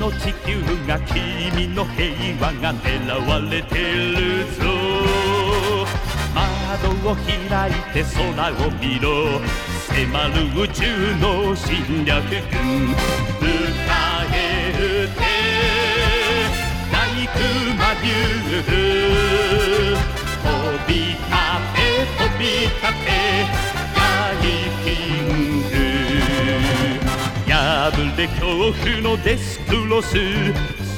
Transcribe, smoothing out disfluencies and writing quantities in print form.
の地球が君の平和が狙われてるぞ。窓を開いて空を見ろ、迫る宇宙の侵略軍。迎え撃て大熊竜、飛び立て飛び立て大キング。破れ恐怖のデスクロス、